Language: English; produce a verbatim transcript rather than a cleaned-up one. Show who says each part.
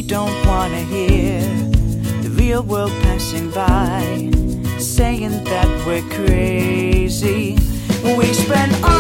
Speaker 1: don't wanna hear the real world passing by, saying that we're crazy. We spend all